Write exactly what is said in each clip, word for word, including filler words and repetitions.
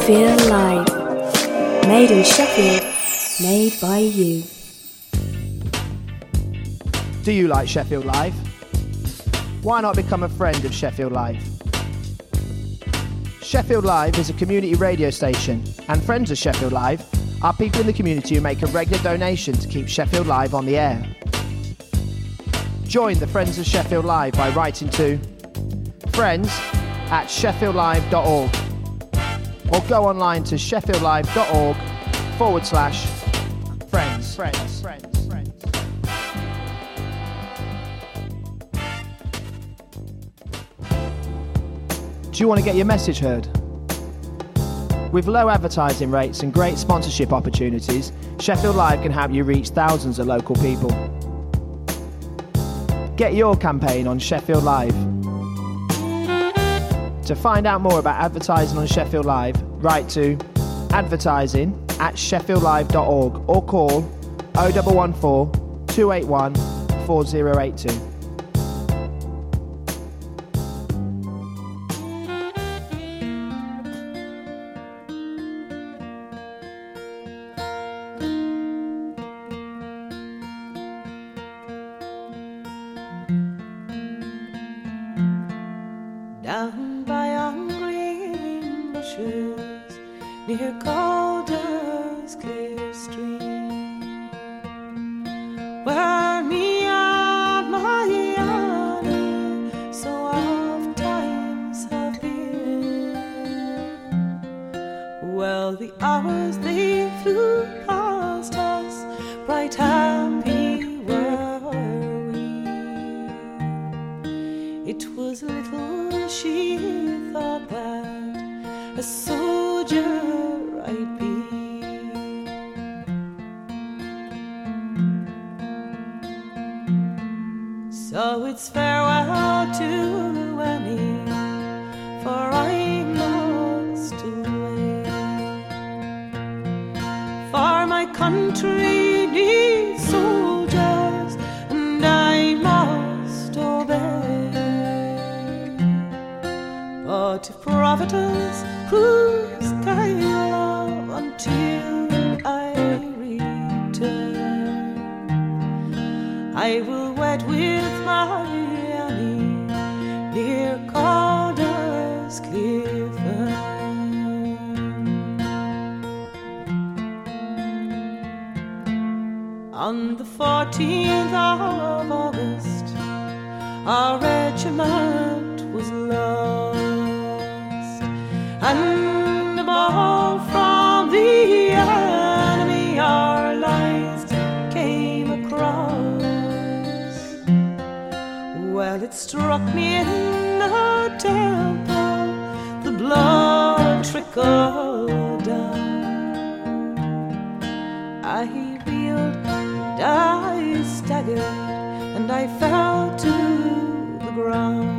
Sheffield Live. Made in Sheffield, made by you. Do you like Sheffield Live? Why not become a friend of Sheffield Live? Sheffield Live is a community radio station, and friends of Sheffield Live are people in the community who make a regular donation to keep Sheffield Live on the air. Join the Friends of Sheffield Live by writing to friends at sheffield live dot org or go online to sheffieldlive.org forward slash friends. Friends. Friends. Friends. Do you want to get your message heard? With low advertising rates and great sponsorship opportunities, Sheffield Live can help you reach thousands of local people. Get your campaign on Sheffield Live. To find out more about advertising on Sheffield Live, write to advertising at sheffield live dot org or call oh one one four, two eight one, four oh eight two. Down by young green bushes near Calder's clear stream, where me and my Annie so oft times have been. Well, the hours they flew past us, bright happy were we. It was little she thought that a soldier I'd be. So it's farewell to Annie, for I'm lost away. For my country needs soldiers, and I must obey. But if Providence proves kind love until I return, I will wed with my Annie near Calder's clear fern. On the fourteenth of August, our regiment was lost, and a ball from the enemy our lines came across. Well, it struck me in the temple, the blood trickled down. I reeled and I staggered, and I fell to the ground.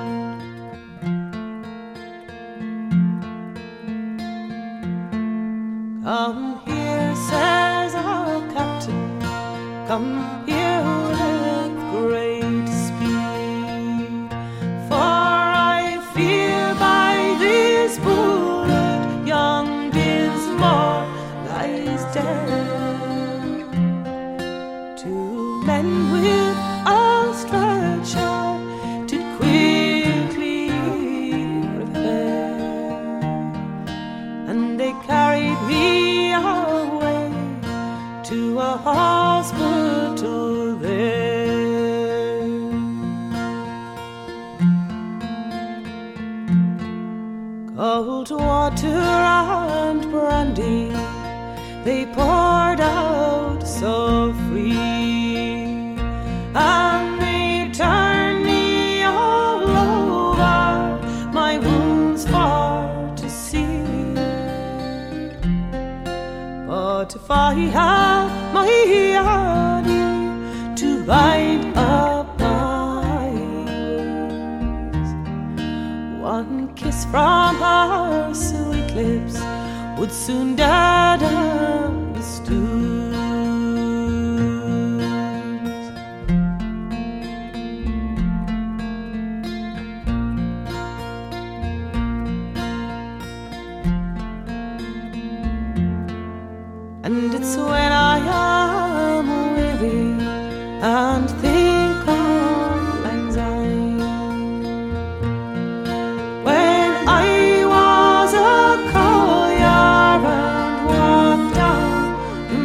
Come here, says our captain, come here with great speed, for I fear by this bullet young Dismore lies dead. Two men with outstretched arm did quickly repair, and they carried me away to a hospital there. Cold water and brandy they poured out so free, and they turned me all over, my wounds far to see. But if I had my Annie to bind up my wounds, one kiss from her sweet lips would soon deaden the stools. And it's when I am weary and think of anxiety. When I was a collier and walked down the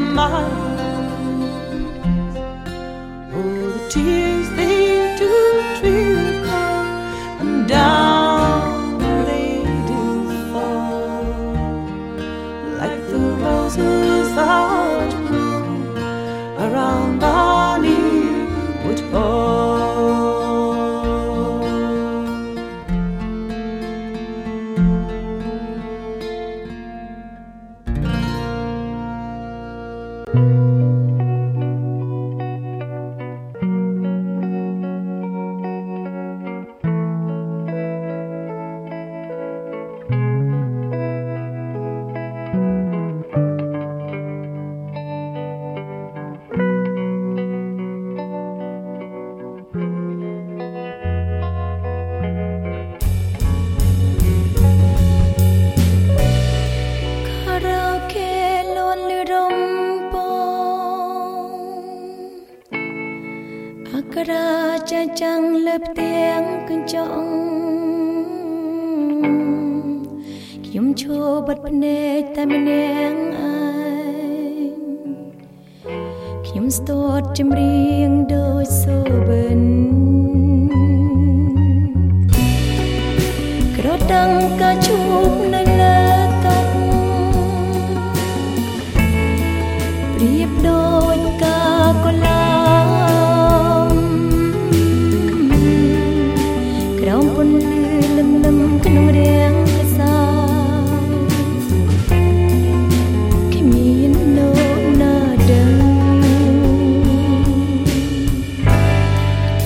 miles, oh, the tears they do trickle and down they do fall, like the roses that bloom around Bonnywood Hall. Chẳng lớp tiếng cơn trọng kiếm cho bật nề ta mình nén anh kiếm stot chim riêng đôi số bên cái đăng ca chúc nơi lơ tóc riệp đôi ca có la Hãy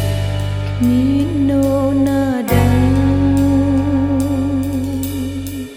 subscribe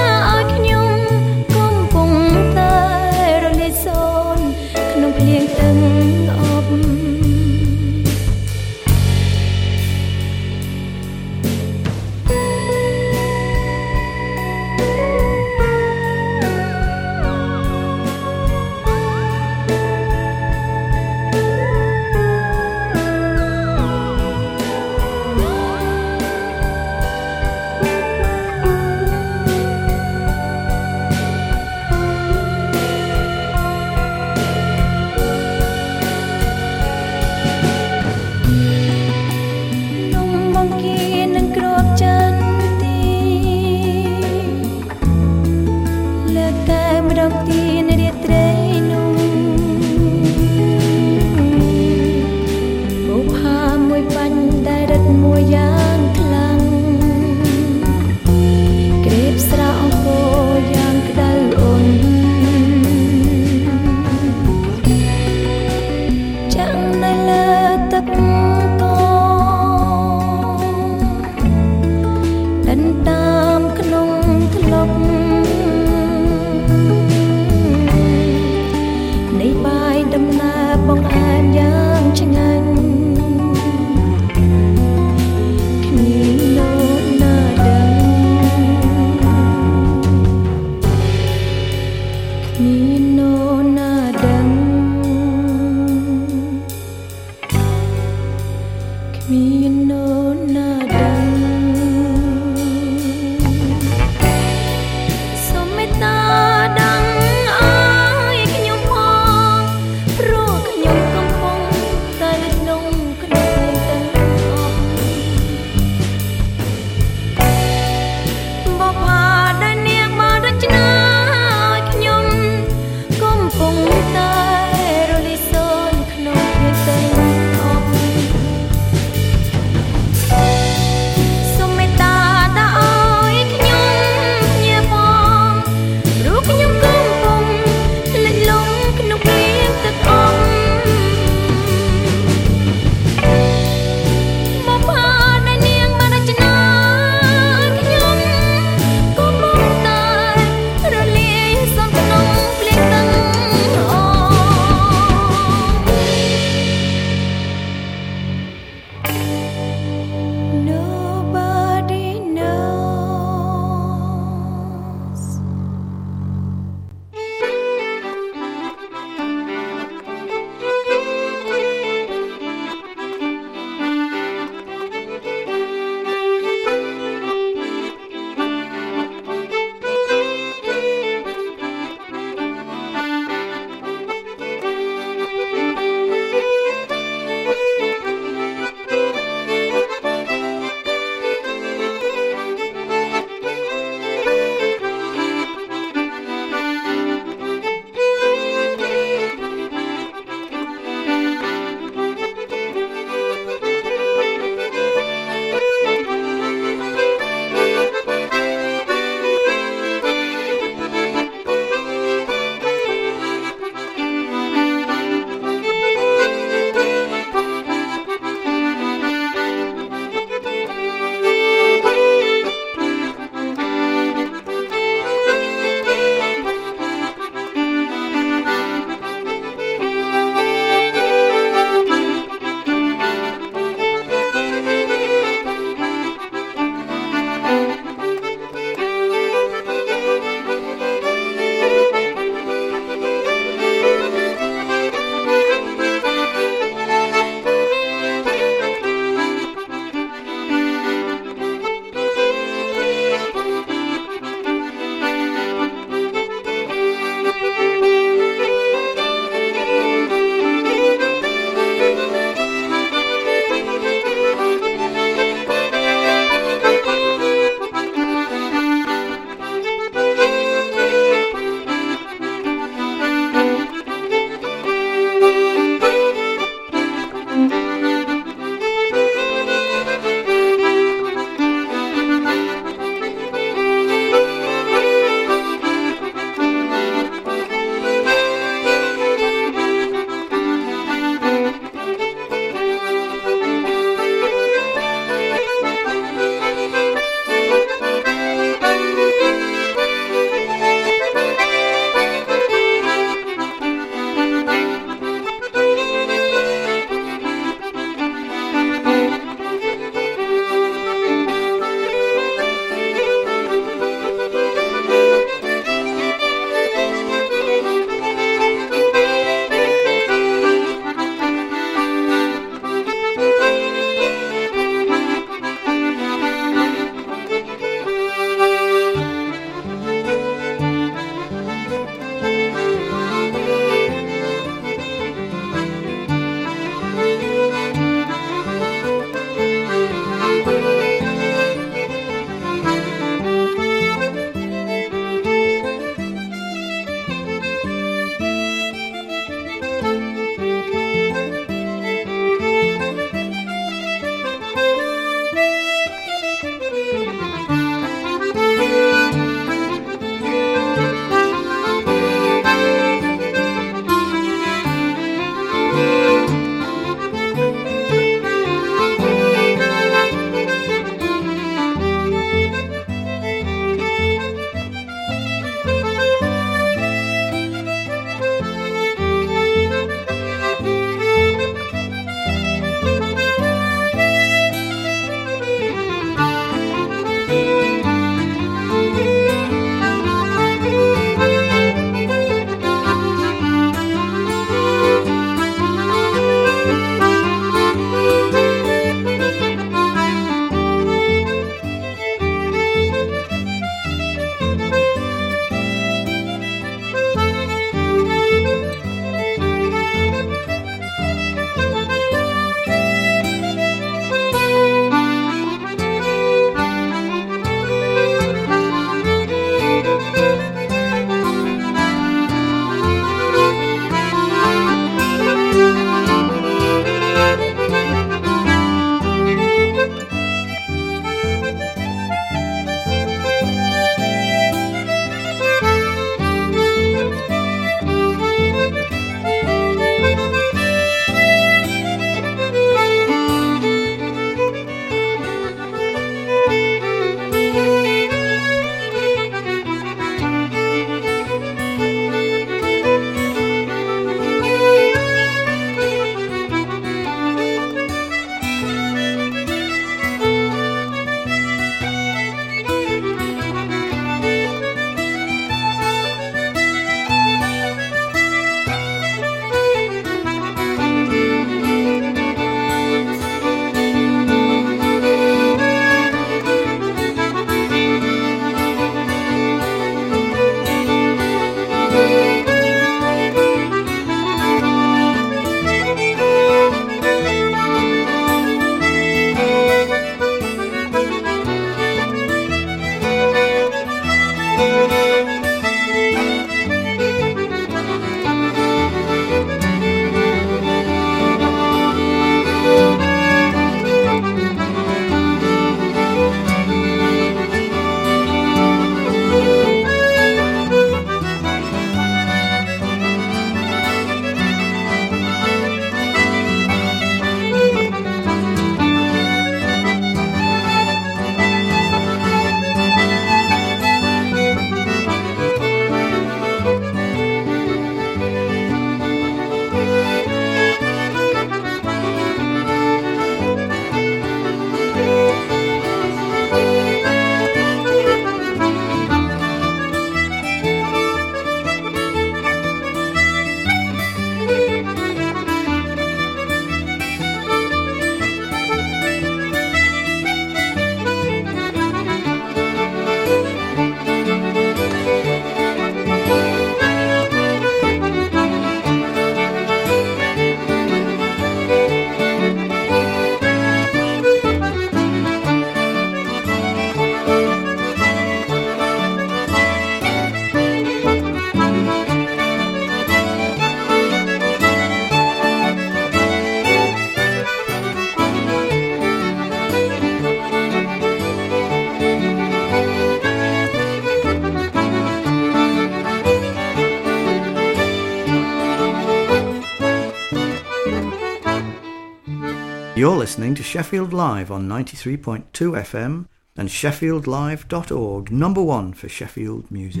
You're listening to Sheffield Live on ninety-three point two F M and sheffield live dot org, number one for Sheffield music.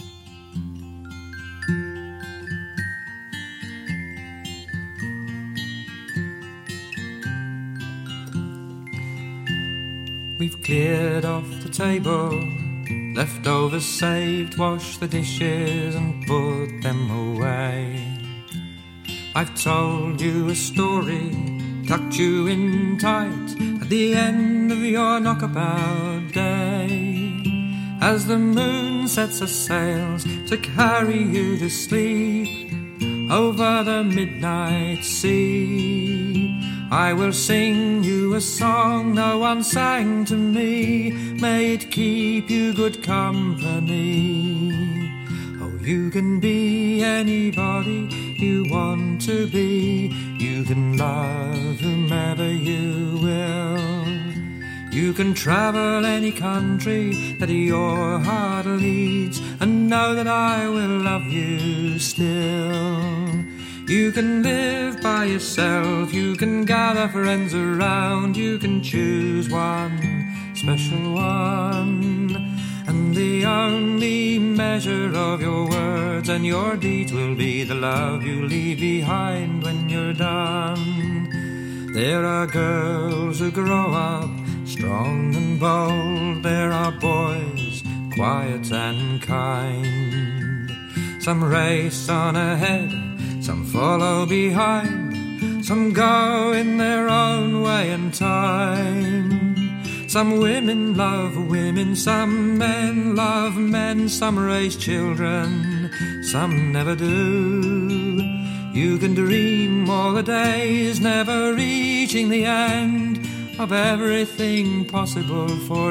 We've cleared off the table, leftovers saved, washed the dishes and put them away. I've told you a story, tucked you in tight at the end of your knockabout day. As the moon sets her sails to carry you to sleep over the midnight sea, I will sing you a song no one sang to me. May it keep you good company. Oh, you can be anybody you want to be. You can love whomever you will. You can travel any country that your heart leads, and know that I will love you still. You can live by yourself, you can gather friends around, you can choose one special one. And the only measure of your words and your deeds will be the love you leave behind when you're done. There are girls who grow up strong and bold, there are boys quiet and kind. Some race on ahead, some follow behind, some go in their own way and time. Some women love women, some men love men, some raise children, some never do. You can dream all the days, never reaching the end of everything possible for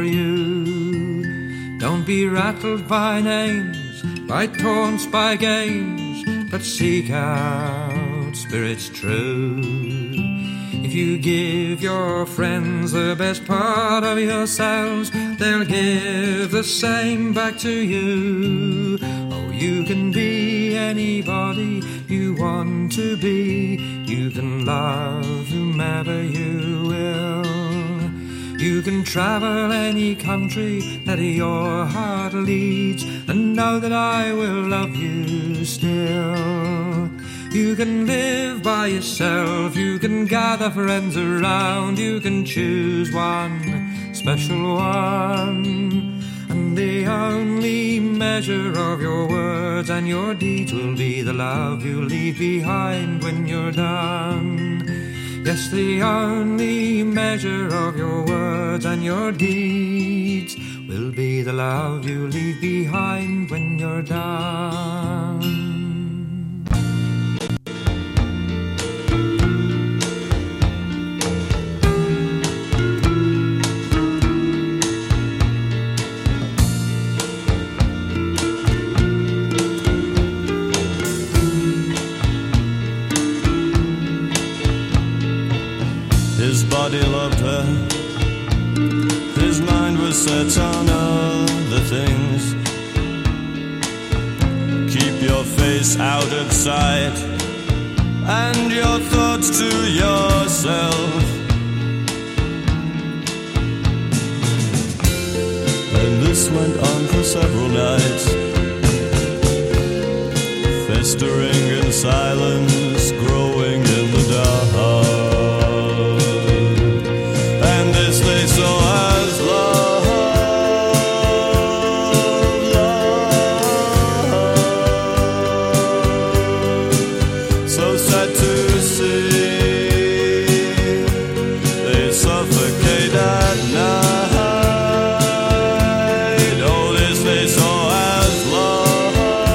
you. Don't be rattled by names, by taunts, by games, but seek out spirits true. If you give your friends the best part of yourselves, they'll give the same back to you. Oh, you can be anybody you want to be. You can love whomever you will. You can travel any country that your heart leads, and know that I will love you still. You can live by yourself, you can gather friends around, you can choose one special one. And the only measure of your words and your deeds will be the love you leave behind when you're done. Yes, the only measure of your words and your deeds will be the love you leave behind when you're done. His body loved her, his mind was set on other things. Keep your face out of sight and your thoughts to yourself. And this went on for several nights, festering in silence, growing in the dark. They saw as love, love, so sad to see. They suffocate at night. Oh, this they saw as love,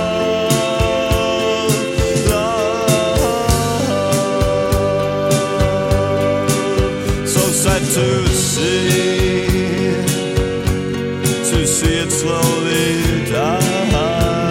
love, so sad to see, to see it slowly die.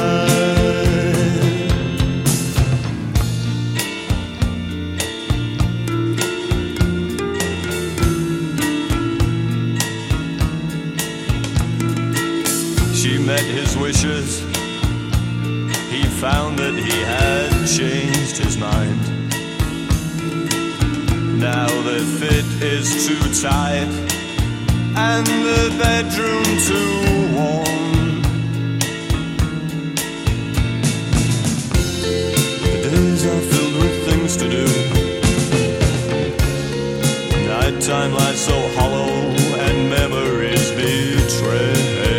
She met his wishes, he found that he had changed his mind. Now they the fit is too tight and the bedroom too warm. The days are filled with things to do. Nighttime lies so hollow and memories betray.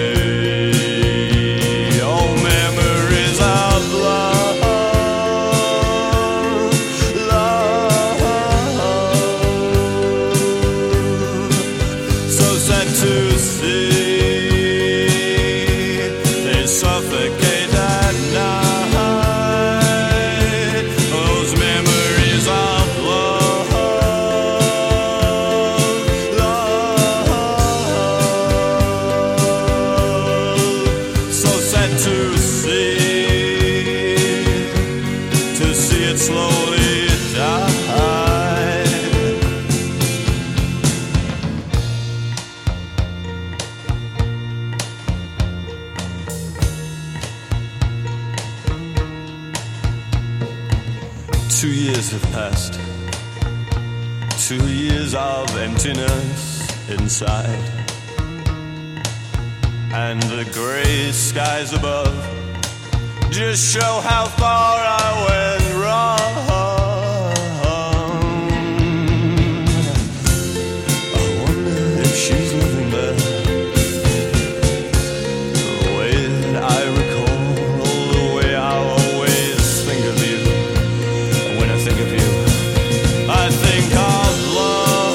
Oh, memories of love, love. So sad to see, they suffocate at night. Those memories of love, love. So sad to see, to see it slowly die. Two years have passed, two years of emptiness inside, and the grey skies above just show how far I went wrong. I wonder if she's living there, the way that I recall, the way I always think of you. When I think of you, I think of love,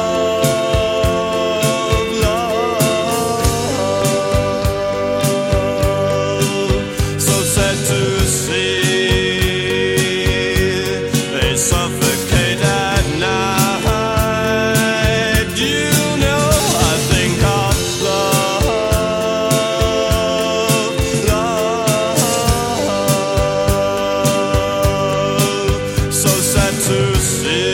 love. So sad to see, they suffocate at night. You know, I think of love, love. So sad to see,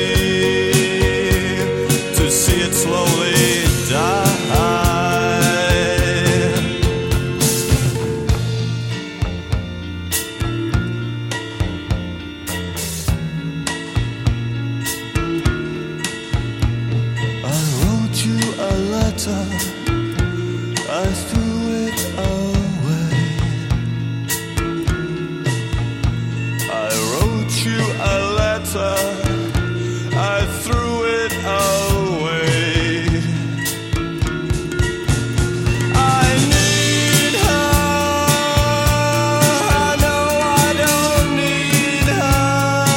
to see it slowly die. I wrote you a letter, I threw it away. I wrote you a letter, I threw it away. I need her, I know I don't need her.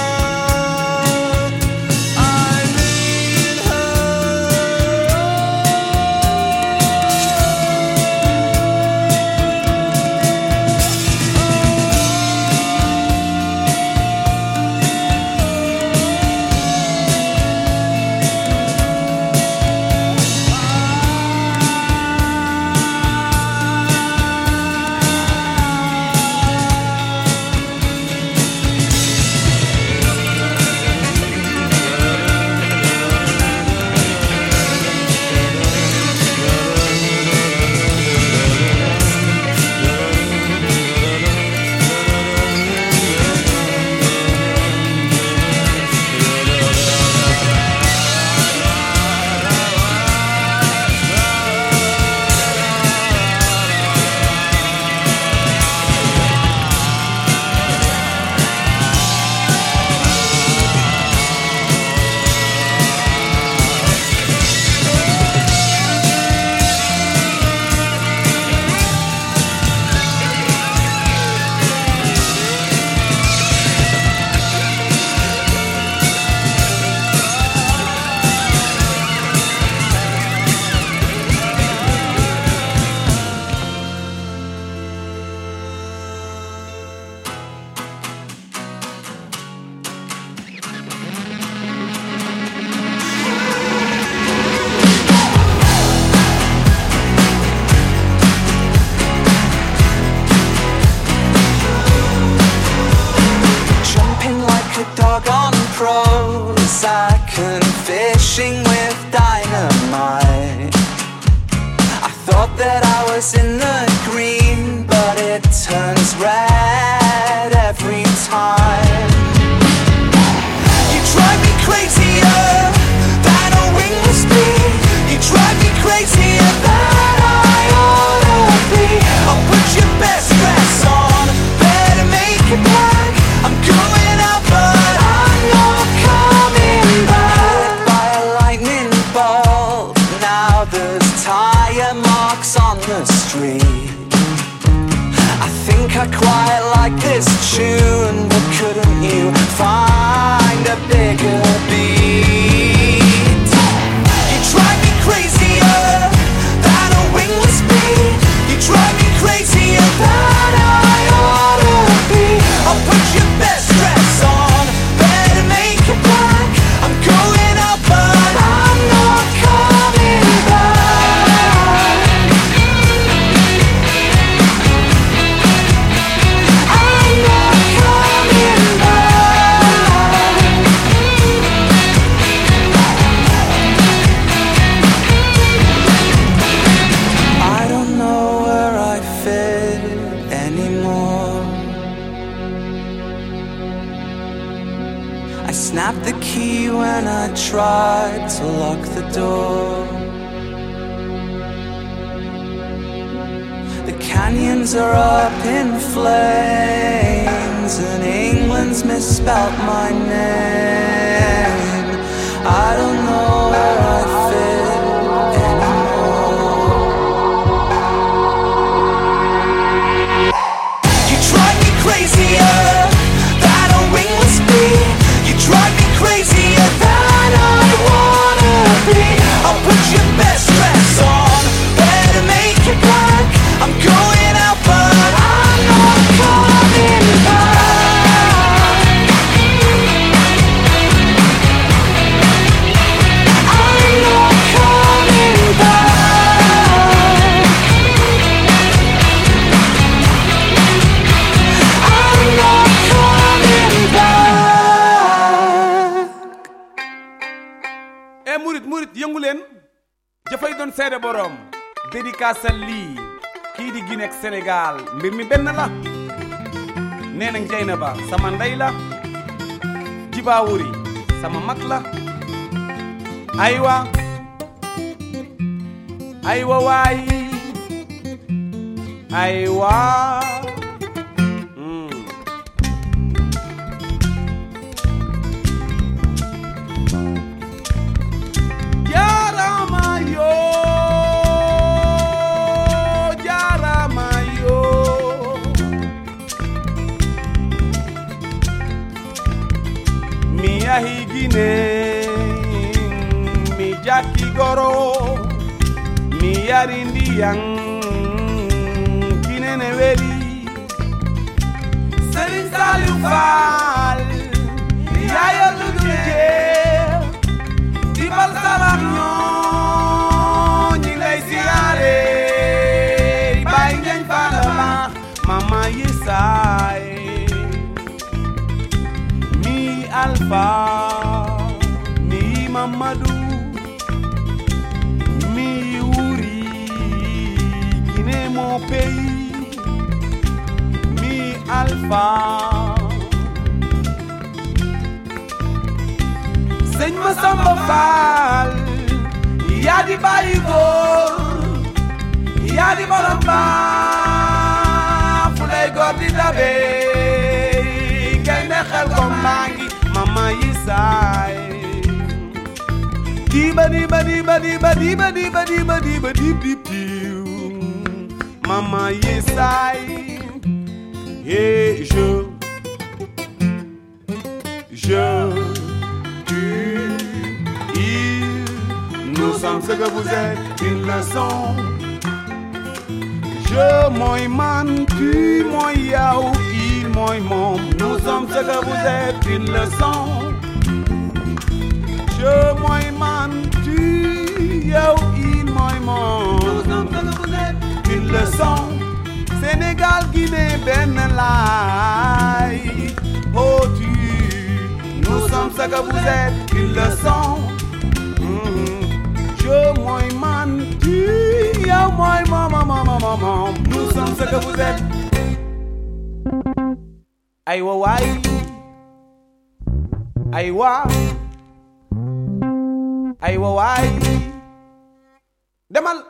I need her. Prozac and fishing with dynamite. I thought that I was in the green, but it turns red every time. You drive me crazier like this tune, but couldn't you find a bigger beat? You drive me crazier than a wingless bee. You drive me crazier than I ought to be. I'll put your best dress on, better make it black. I'm going out, but I'm not coming back. I'm not coming back. I don't know where I fit anymore. I snapped the key when I tried to lock the door. The canyons are up in flames, and England's misspelt my name. I don't know where I fit anymore. You drive me crazier than a wingless bee. You drive me crazier than I wanna be. I'll put your best dress on, better make it black. I'm going out, but I'm not coming back. I'm not coming back. I'm not coming back. eh murit murit yëngu leen jëfay doon seede borom dédicace lii kii di Guinée ak Sénégal mbir mi benn la nee na Jeynaba sama ndey la Jibaawuri sama mag la aywa aywa waay aywa mm. Jarama yo, jarama yo. Mi yahi Guinée, mi jaki goro, mi yarindi yang Guinée ne weli. Serigne Saliou Fall, yaaya luguje. Di bal salam ñoo ñi lay siyaare bay ngeen falama mama yisaay mi Alpha mi Mamadou mi Wuri Guinée mon pays mi Alpha Sëñ Masamba Fall yaa di bàyyi góor yaa di borom baa fu lay góor di dabe gaynde xel ko maa ngi mama yi saay diba diba diba diba diba diba diba diba dib dib diw mama yi saay et je je nous sommes ce que vous êtes, une leçon. Je, moi, man, tu, moi, yao, il, moi, mom. Nous sommes ce que vous êtes, une leçon. Je, moi, man, tu, yao, il, moi, mom. Nous sommes ce que vous êtes, une leçon. Sénégal, Guinée, Benelai. Oh, tu, nous sommes ce que vous êtes, une leçon. Je, moi, man, tu, ya, moi, maman, maman, maman. Nous sommes ce que vous êtes. Aïwa, waï. Aïwa. Aïwa, waï. Demal.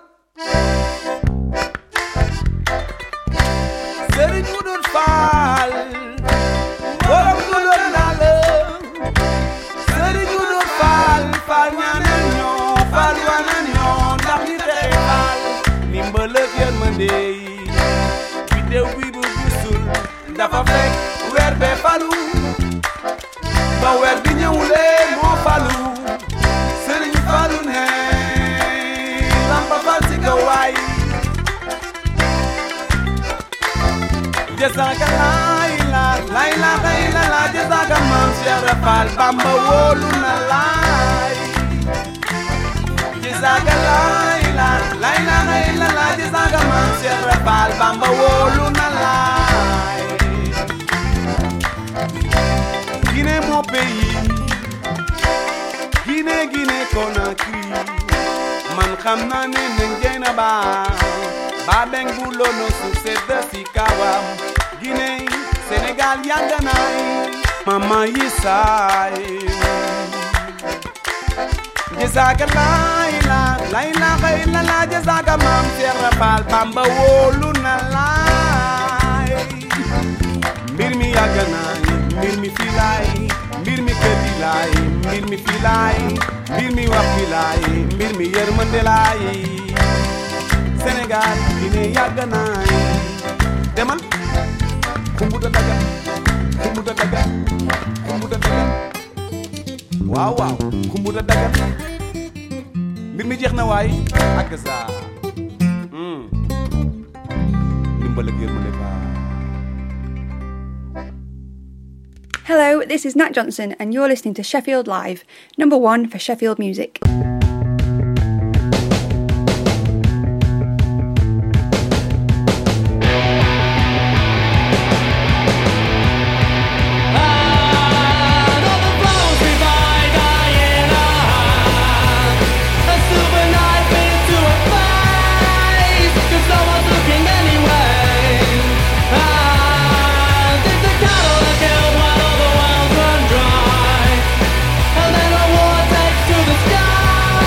Serigne Moudou Fall. Borom Moudou Nala. Serigne Moudou Fall. Fall ñaanal ñoo. Fall wanal ñoo. Ndax ñi tere Fall. Ndimbal ak yërmande yi. Biddew bi bu gisul. Dafa fa fekk weer bee falu ba weer bi ñëwulee moo falu Sëriñ Falu ne lampa fal si kaw waay Jazaka layla layla layla la jazaka Maam Cheikh Rafal Bamba wóolu na laay Jazaka layla layla layla la jazaka Maam Cheikh Rafal Bamba wóolu na laay Guinée mon pays Guinée Guinée Conakry man xam naa ne nañ jey na ba ba beng bu lono su sedd si kawam Guinée Sénégal yàgg naay mama yi saay Jazaka layla layla layla la jazaka Maam Cheikh Rafal Bamba wóolu na laay mbir mi yàgg naay mbir mi fii laay mbir mi kër gi laay mbir mi fii laay mbir mi wax fii laay mbir mi yërmande laay Sénégal Guinée yàgg naay demal kumbuta daga kumbuta daga kumbuta daga waaw waaw kumbuta daga mbir mi jeex na waay ak saa ndimbal ak yërmande ba Hello, this is Nat Johnson and you're listening to Sheffield Live, number one for Sheffield music. And then a war takes to the sky.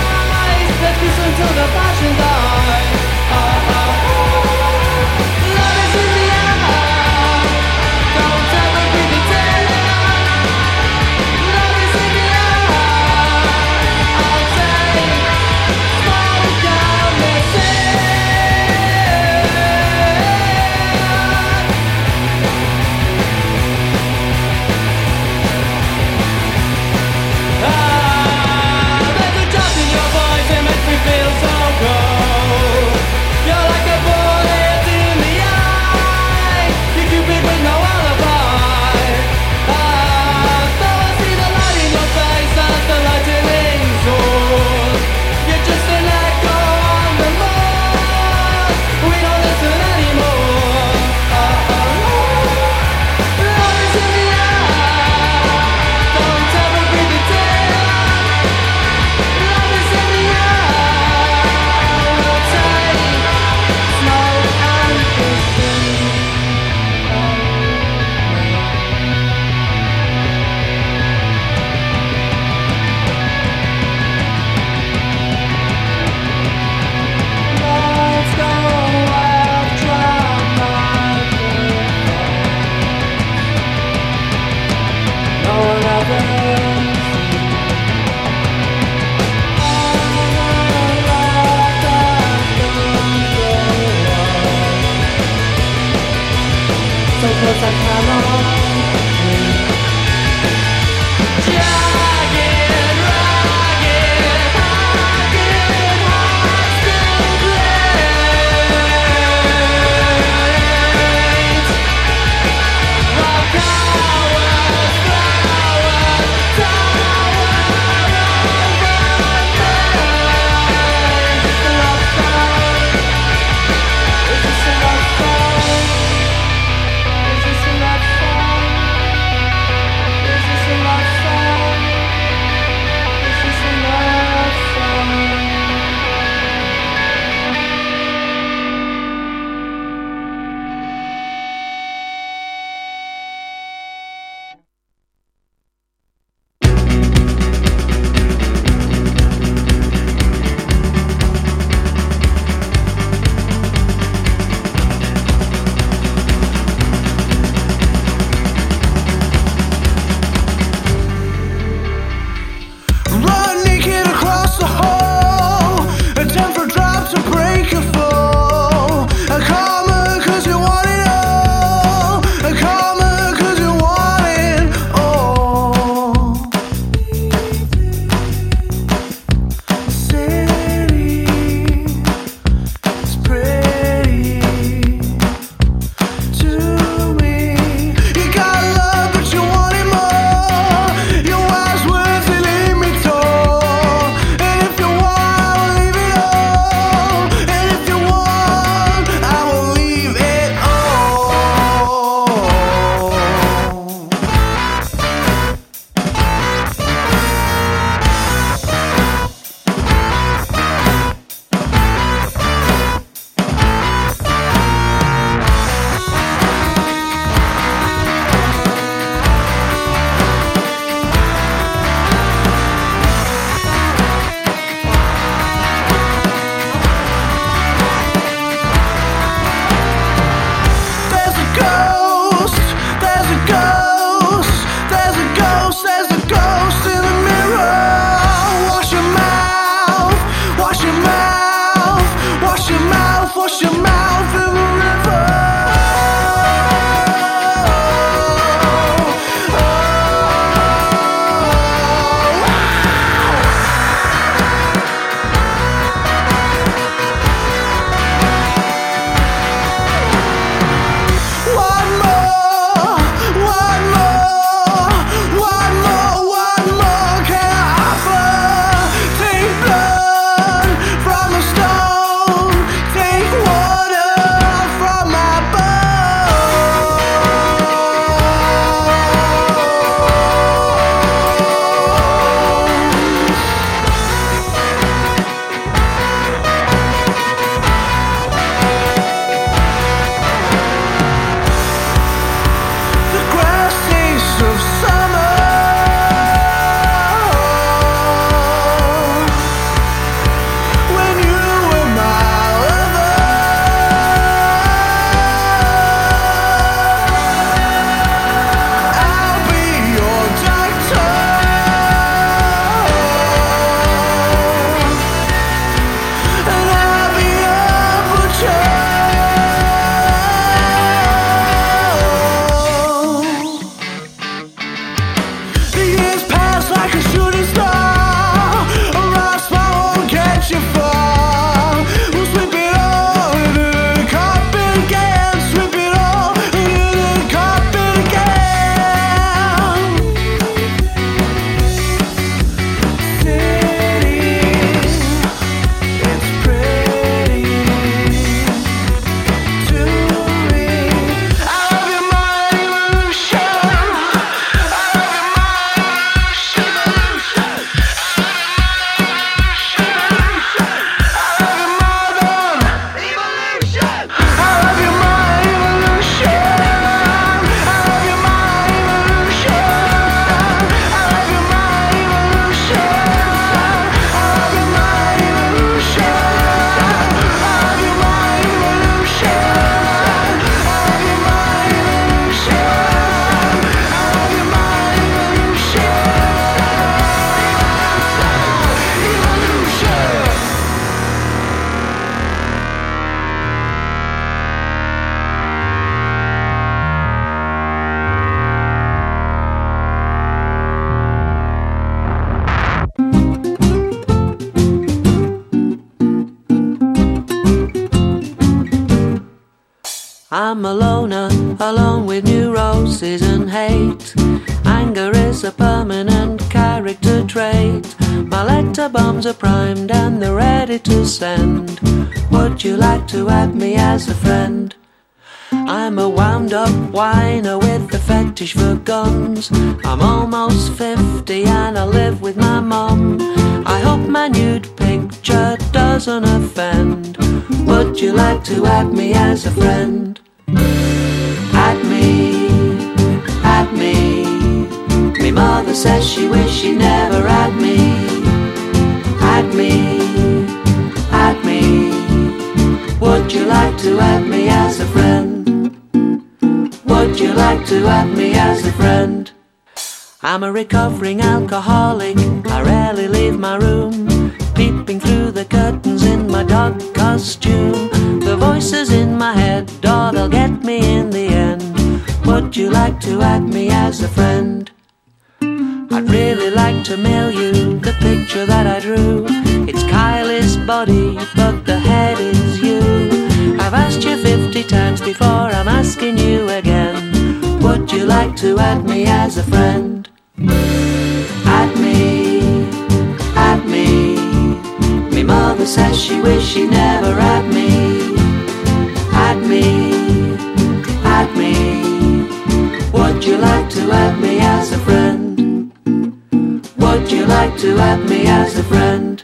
I'm a loner, alone with neuroses and hate. Anger is a permanent character trait. My letter bombs are primed and they're ready to send. Would you like to add me as a friend? I'm a wound-up whiner with a fetish for guns. I'm almost fifty and I live with my mum. I hope my nude picture doesn't offend. Would you like to add me as a friend? Add me, add me. Me mother says she wish she never had me. Add me, add me. Would you like to add me as a friend? Would you like to add me as a friend? I'm a recovering alcoholic, I rarely leave my room, peeping through the curtains in my dog costume. The voices in my head, oh, they'll get me in the end. Would you like to add me as a friend? I'd really like to mail you the picture that I drew. It's Kylie's body, but the head is you. I've asked you fifty times before, I'm asking you again. Would you like to add me as a friend? Add me, add me. Me mother says she wish she never had me. Add me, add me. Would you like to add me as a friend? Would you like to add me as a friend?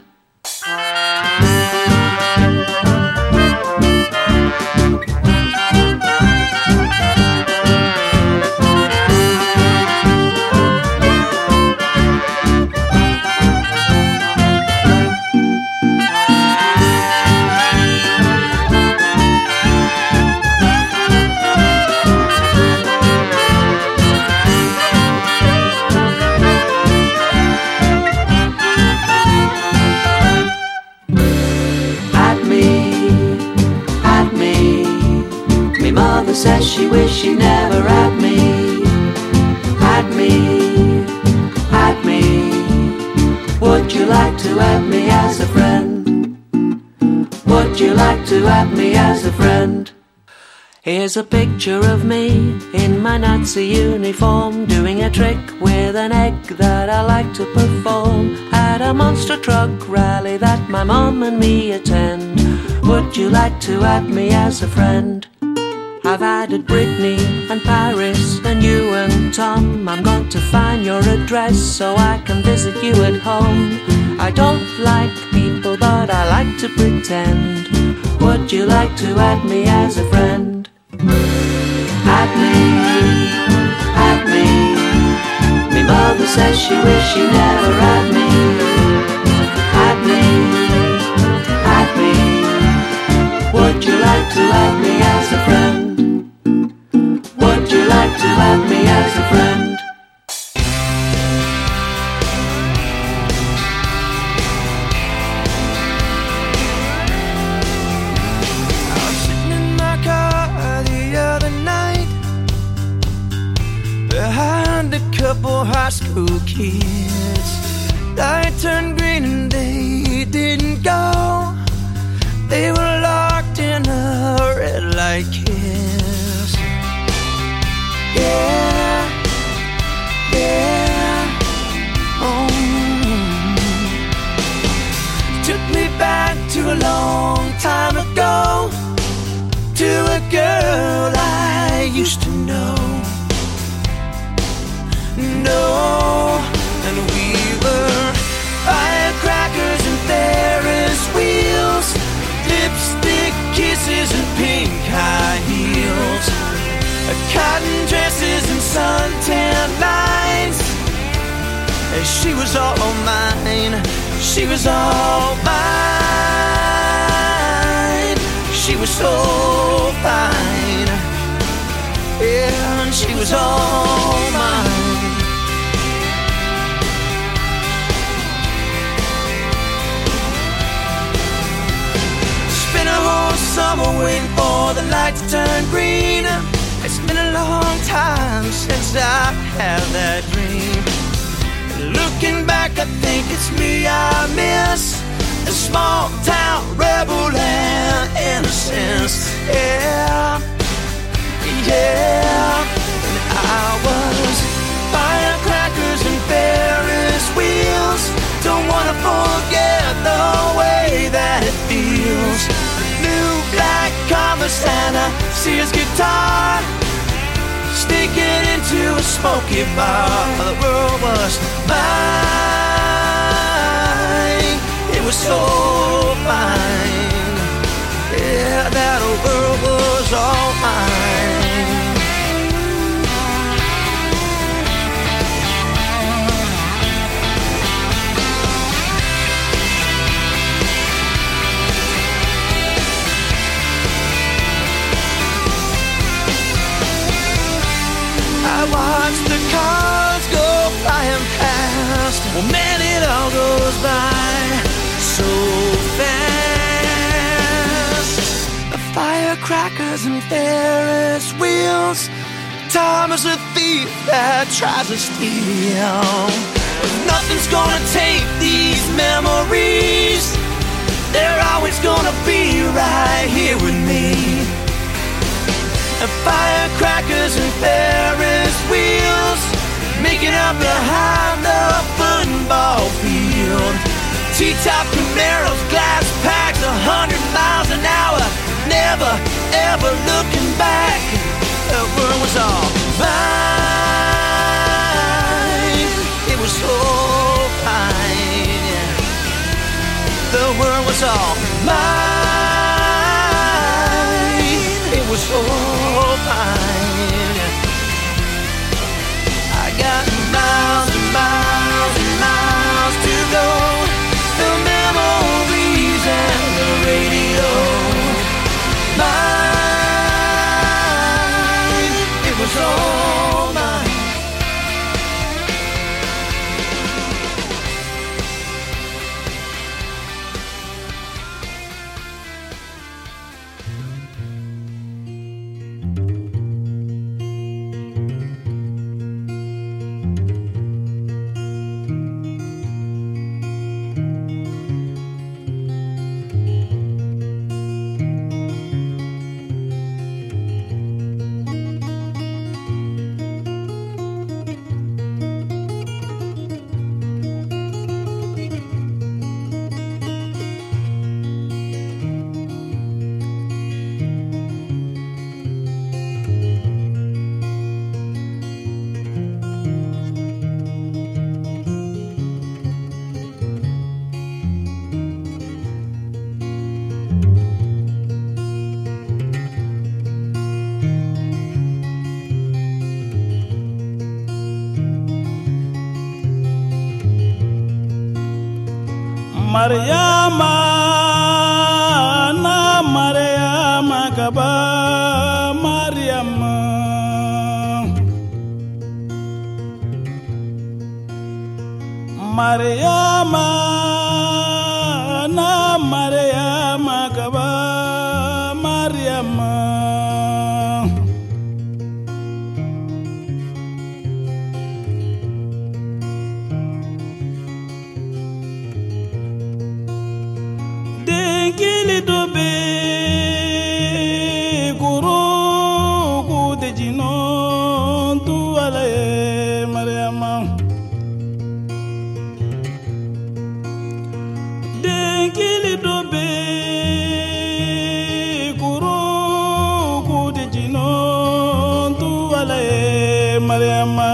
Says she wish she never had me. Had me, had me. Would you like to add me as a friend? Would you like to add me as a friend? Here's a picture of me in my Nazi uniform, doing a trick with an egg that I like to perform at a monster truck rally that my mom and me attend. Would you like to add me as a friend? I've added Brittany and Paris and you and Tom. I'm going to find your address so I can visit you at home. I don't like people but I like to pretend. Would you like to add me as a friend? Add me, add me. Me mother says she wish she never had me. Add me, add me. Would you like to add me as a friend? Would you like to add me as a friend? I was sitting in my car the other night, behind a couple high school kids. Light turned green and they didn't go. They were locked in a red light kiss. Yeah, yeah, oh. Took me back to a long time ago, to a girl I used to know. No, and we were firecrackers and Ferris wheels, lipstick kisses and pink high heels, cotton dresses and suntan lines. She was all mine, she was all mine. She was so fine, yeah, and she was all mine. Spent a whole summer waiting for the light to turn green. It's been a long time since I had that dream. And looking back, I think it's me I miss, the small town rebel and innocence. Yeah, yeah. And I was firecrackers and Ferris wheels. Don't wanna forget the way that it feels. New black Converse and a Sears guitar, sneaking into a smoky bar. The world was mine. It was so fine. Yeah, that old world was all mine. I watched the cars go flying past. Well, man, it all goes by so fast. The firecrackers and Ferris wheels. Time is a thief that tries to steal. Nothing's gonna take these memories. They're always gonna be right here with me. And firecrackers and Ferris wheels, making up behind the football field. T-top Camaros, glass packs, a hundred miles an hour, never ever looking back. The world was all mine. It was so fine. The world was all mine. It was so fine. I got miles and miles and miles to go. The memories and the radio. Mine. It was all mine. Mariama na Mariama gaba Mariama Mariama na Mariama gaba Mariama Gili dobe guru gude jino tu alaye Mariama de gili dobe guru gude jino tu alaye Mariama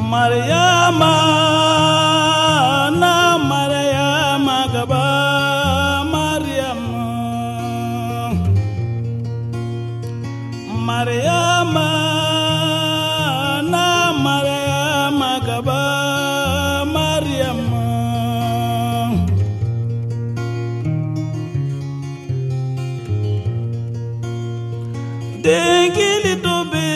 Mariama na Mariama gaba Mariama Mariama na Mariama gaba Mariama Dengili dobe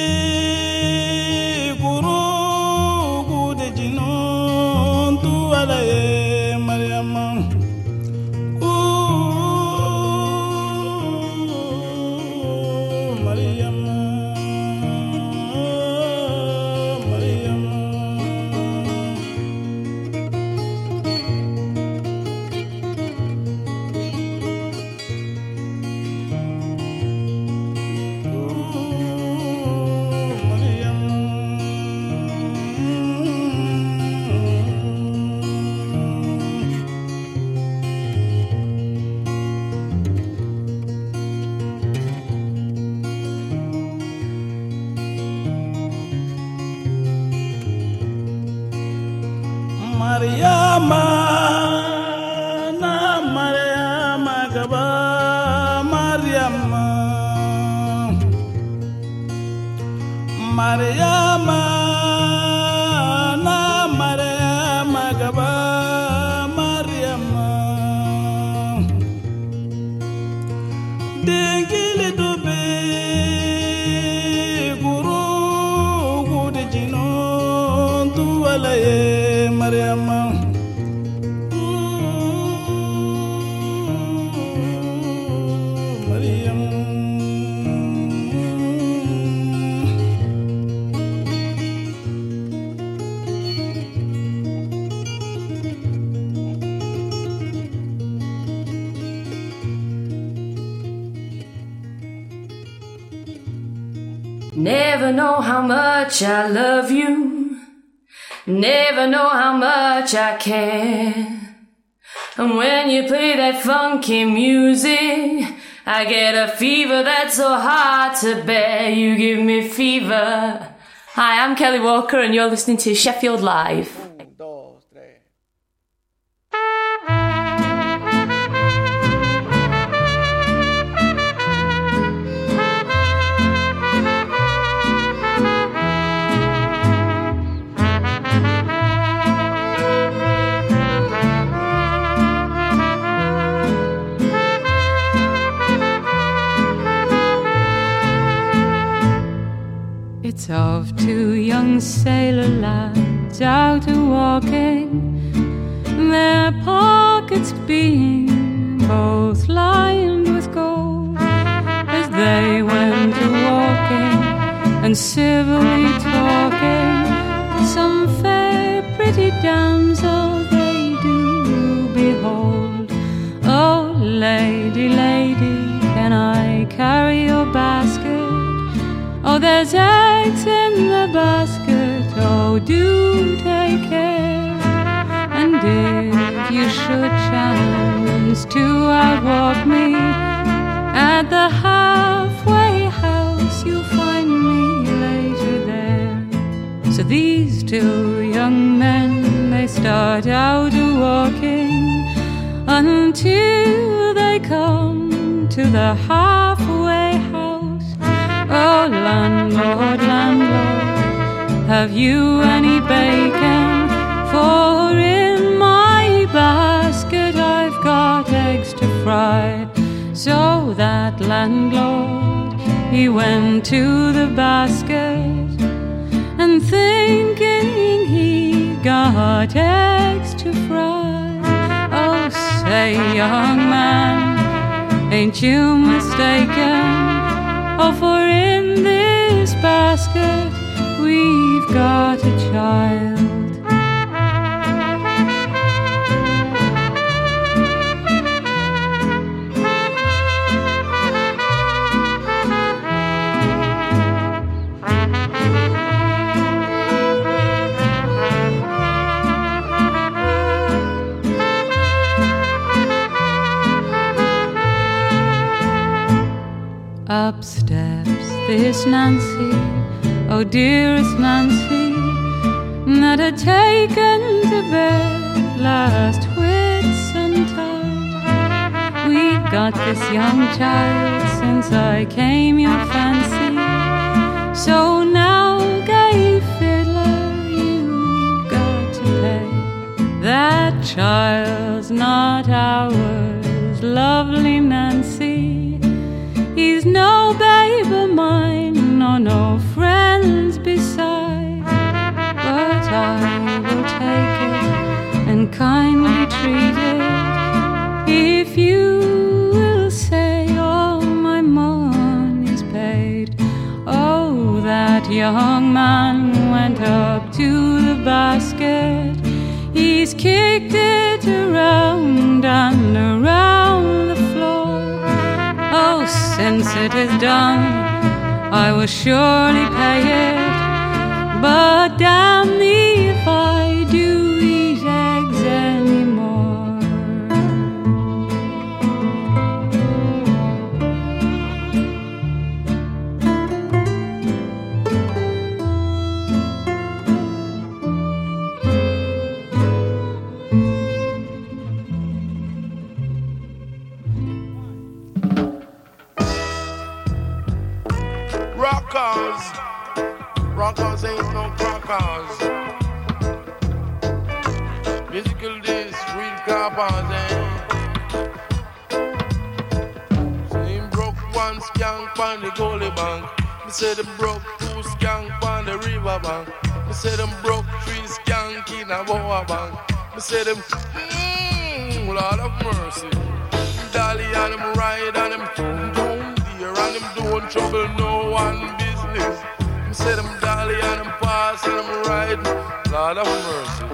Mariama na Mariama gaba Mariama Mariama na Mariama gaba Mariama Dengili dobe guru gude jinon tu alaye Mariama Never know how much I love you, never know how much I care. And when you play that funky music, I get a fever that's so hard to bear. You give me fever. Hi, I'm Kelly Walker and you're listening to Sheffield Live. It's of two young sailor lads out a walking, their pockets being both lined with gold. As they went a walking and civilly talking, some fair pretty damsel they do behold. Oh lady, lady, can I carry your basket? Oh, there's eggs in the basket, oh, do take care. And if you should chance to outwalk me at the halfway house, you'll find me later there. So these two young men, they start out a-walking until they come to the halfway house. Oh, landlord, landlord, have you any bacon? For in my basket I've got eggs to fry. So that landlord, he went to the basket, and thinking he got eggs to fry. Oh, say, young man, ain't you mistaken? Oh, for in this basket we've got a child. Up steps this Nancy, oh dearest Nancy, that had taken to bed last Whitsuntide. We got this young child since I came your fancy. So now, gay fiddler, you've got to pay. That child's not ours, lovely Nancy. He's no babe of mine, nor no friends beside. But I will take it and kindly treat it if you will say all my money's paid. Oh, that young man went up to the basket. He's kicked it around and around the floor. Oh, since it is done, I will surely pay it. But damn me if I do eat eggs anymore. Rockers, rockers ain't no crackers. Musical days, real coppers, eh? Same broke one skank on the goalie bank. Me say them broke two skank on the river bank. Me say them broke three skank in a boa bank. Me say them, mmm, Lord of mercy. Dolly and them ride and them down there and them don't trouble no one business. Me say them dolly and them pass and them ride, Lord of mercy.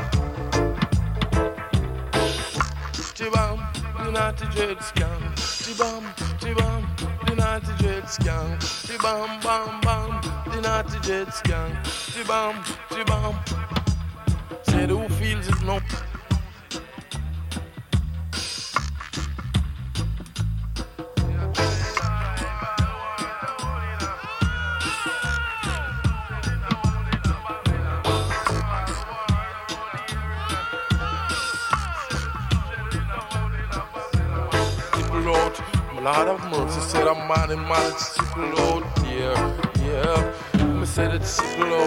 Chibam, the naughty dread scam. Chibam, chibam, the naughty dread scam. Chibam, bam, bam, the naughty dread scam. Chibam, chibam. Say who feels it no. Lord of mercy, said I'm man in man, it's sickle out, yeah, yeah. Me said it's sickle out.